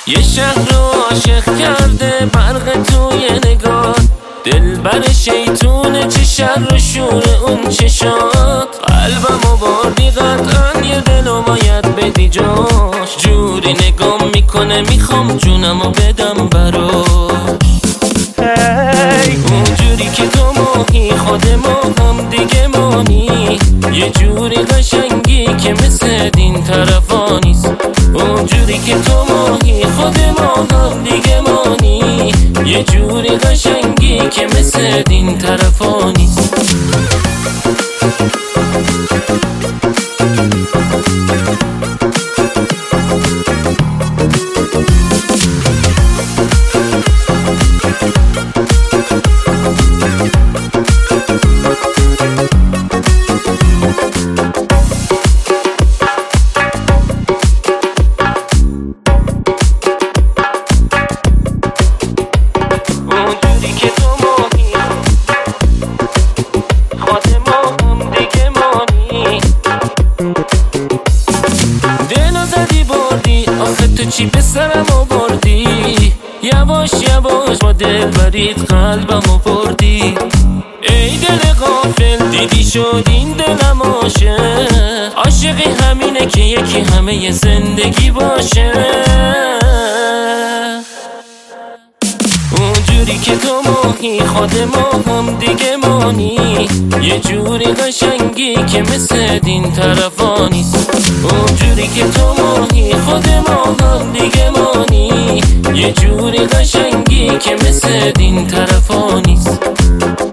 یه شهر رو عاشق کرده برق توی نگاه، دلبر شیطونه چه شر و شور اون چشات. قلبمو بردی قطعا یه دلو باید بدی جاش، جوری نگام میکنه میخوام جونمو بدم براش. اونجوری که تو ماهی خود ما هم دیگه مانی، یه جوری قشنگی که مثل دین طرفا نیست. اونجوری که تو ماهی خود ما هم دیگه مانی، یه جوری قشنگی که مثل دین طرفا نیست. تو چی به سرم آوردی؟ یواش یواش با دل برید قلبم بردی. ای دل غافل دیدی شد این دلم عاشق، عاشقی همینه که یکی همه زندگی باشه. اونجوری که تو ماهی خود ما هم دیگه مانی، یه جوری قشنگی که مثل دین طرفا نیست. اونجوری که تو ماهی خود ما هم دیگه مانی، یه جوری قشنگی که مثل دین طرفا نیست.